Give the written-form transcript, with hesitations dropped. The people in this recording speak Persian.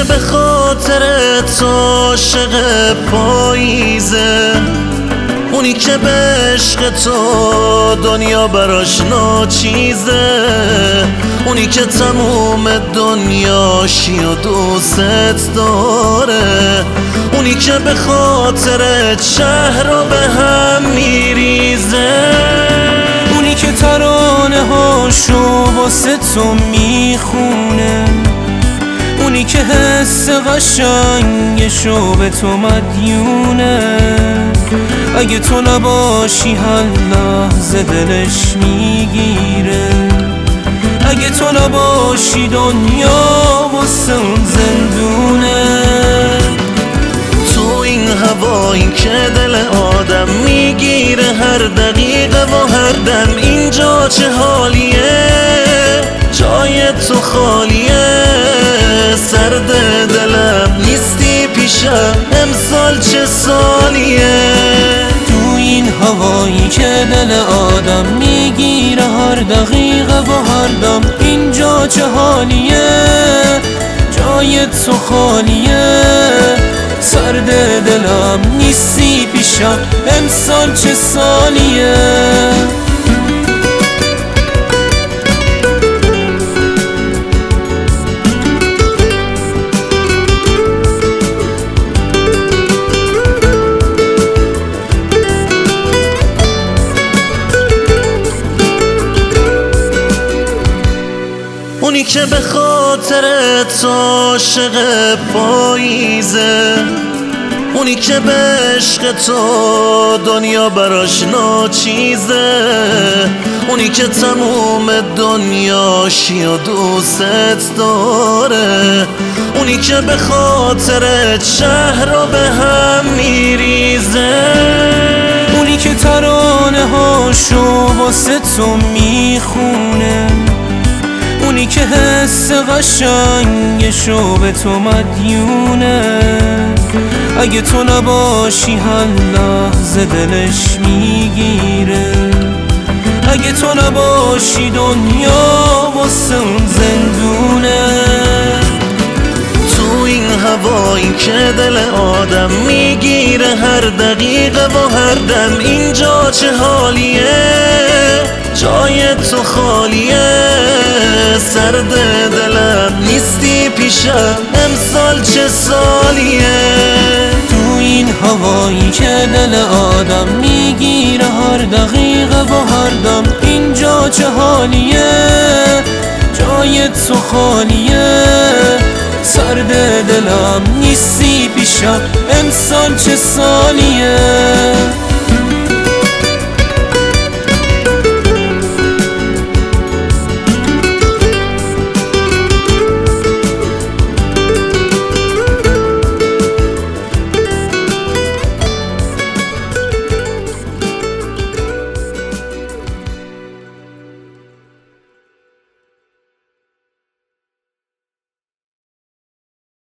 به خاطر تو عاشق پاییزه، اونی که به عشق تو دنیا براش ناچیزه، اونی که تموم دنیاشی و دوست داره، اونی که به خاطر شهر رو به هم میریزه، اونی که ترانه هاشو واسه تو میخونه، اونی که حس قشنگشو به تو مدیونه. اگه تو نباشی هر لحظه دلش میگیره، اگه تو نباشی دنیا واسه اون زندونه. تو این هوایی که دل آدم میگیره هر دقیقه و هر دم، اینجا چه حالیه جای تو خالیه، سرد دلم نیستی پیشم امسال چه سالیه. تو این هوایی که دل آدم میگیره هر دقیقه و هر دم، اینجا چه حالیه جای تو خالیه، سرد دلم نیستی پیشم امسال چه سالیه. اونی که به خاطر تو عاشق پاییزه، اونی که به عشق تو دنیا براش ناچیزه، اونی که تموم دنیاشی و دوست داره، اونی که به خاطر شهر رو به هم میریزه، اونی که ترانه هاشو واسه تو میخونه، اونی که حس قشنگشو به تو مدیونه. اگه تو نباشی هر لحظه دلش میگیره، اگه تو نباشی دنیا واسه اون زندونه. تو این هوایی که دل آدم میگیره هر دقیقه و هر دم، اینجا چه حالیه جای تو خالیه، سرد دلم نیستی پیشم امسال چه سالیه. تو این هوایی که دل آدم میگیره هر دقیقه و هر دم، اینجا چه حالیه جای تو خالیه، سرد دلم نیستی پیشم امسال چه سالیه.